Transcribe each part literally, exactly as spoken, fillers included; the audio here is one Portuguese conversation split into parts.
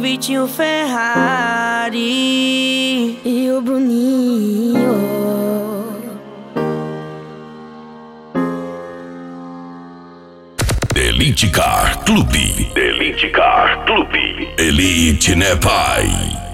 Vitinho Ferrari e o Bruninho. Elite Car Clube. Elite Car Clube. Elite, né, pai?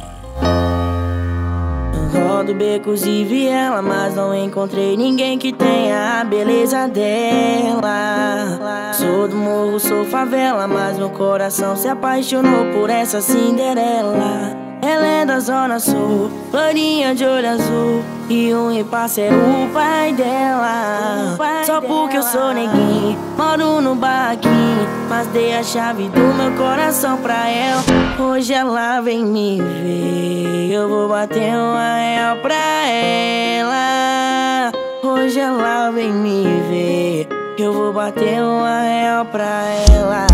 Rodo becos e viela, mas não encontrei ninguém que tenha a beleza dela. Sou do morro, sou favela, mas meu coração se apaixonou por essa Cinderela. Ela é da zona sul, loirinha de olho azul, e um repasse é o pai dela. Só porque eu sou neguinho, moro no barraquinho, mas dei a chave do meu coração pra ela. Hoje ela vem me ver, eu vou bater uma real pra ela. Hoje ela vem me ver, eu vou bater uma real pra ela.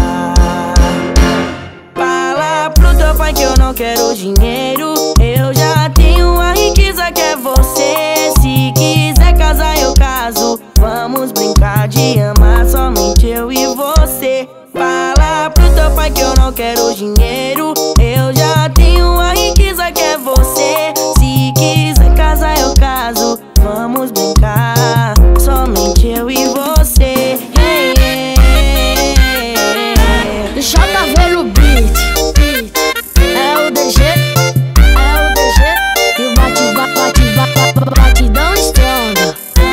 Fala pro teu pai que eu não quero dinheiro, eu já tenho a riqueza que é você. Se quiser casar eu caso, vamos brincar de amar somente eu e você. Fala pro teu pai que eu não quero dinheiro, eu já tenho a riqueza que é você. Se quiser casar eu caso, vamos brincar somente eu e você. Hey, hey, hey, hey. J V no beat, é o D G, é o D G, e o bate, bate, bate, batidão estronda.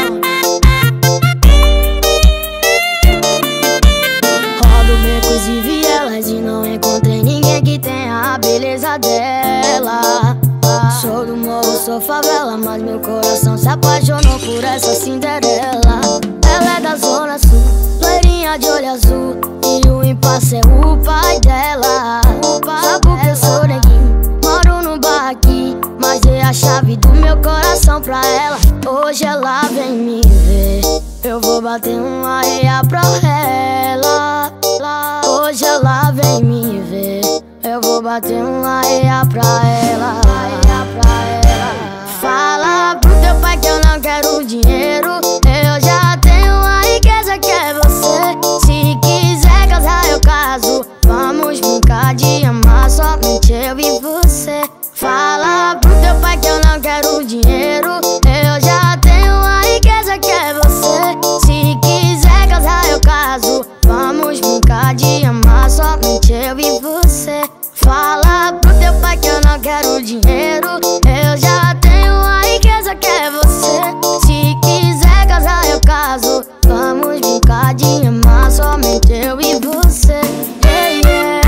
Rodo becos e vielas e não encontrei ninguém que tenha a beleza dela. Sou do morro, sou favela, mas meu coração se apaixonou por essa Cinderela. Ela é da zona sul, loirinha de olho azul, e o impasse é o pai dela. Só porque eu sou neguinho, moro no barraquinho, mas dei a chave do meu coração pra ela. Hoje ela vem me ver, eu vou bater uma real pra ela. Hoje ela vem me ver, eu vou bater uma real pra ela. Fala pro teu pai que eu não quero dinheiro, eu já tenho a riqueza que é você. Se quiser casar eu caso, vamos brincar de amar somente eu e você. Fala pro teu pai que eu não quero dinheiro, eu já tenho a riqueza que é você. Se quiser casar eu caso, vamos brincar de amar somente eu e você. Fala pro teu pai que eu não quero dinheiro, eu já tenho a riqueza que é você. Se quiser casar eu caso, vamos brincar de amar somente eu e você. Yeah, yeah.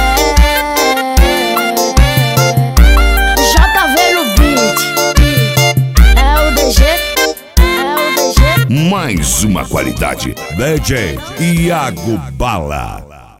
J V no beat, é o D G, é o D G. Mais uma qualidade, D J Iago Bala.